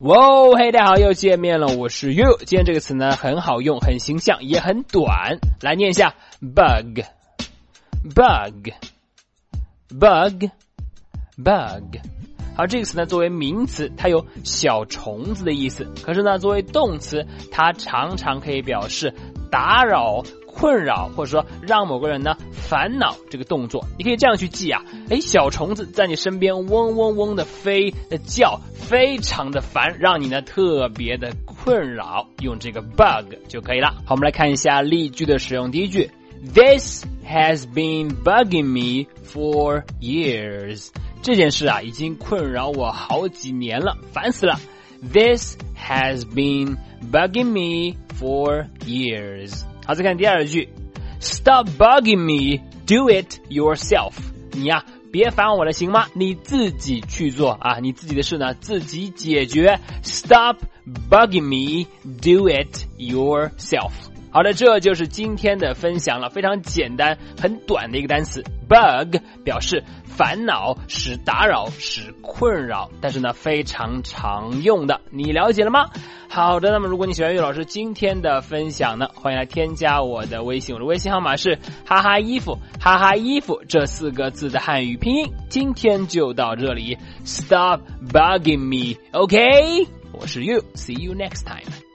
哇，嘿，大家好，又见面了，我是 You。今天这个词呢很好用，很形象，也很短，来念一下 bug。好，这个词呢作为名词，它有小虫子的意思，可是呢作为动词，它常常可以表示打扰、困扰，或者说让某个人呢烦恼这个动作。你可以这样去记啊，小虫子在你身边嗡嗡嗡的飞的叫，非常的烦，让你呢特别的困扰，用这个 bug 就可以了。好，我们来看一下例句的使用。第一句 This has been bugging me for years。 这件事啊已经困扰我好几年了，烦死了。 This has been bugging me for years。 好，再看第二句 Stop bugging me, do it yourself。 你呀别烦我了行吗？你自己去做啊，你自己的事呢自己解决。 Stop bugging me, do it yourself。 好的，这就是今天的分享了，非常简单很短的一个单词 bug， 表示烦恼，使打扰，使困扰，但是呢非常常用的，你了解了吗？好的，那么如果你喜欢岳老师今天的分享呢，欢迎来添加我的微信，我的微信号码是哈哈衣服，哈哈衣服这4个字的汉语拼音。今天就到这里， Stop bugging me， OK？ 我是 You， See you next time。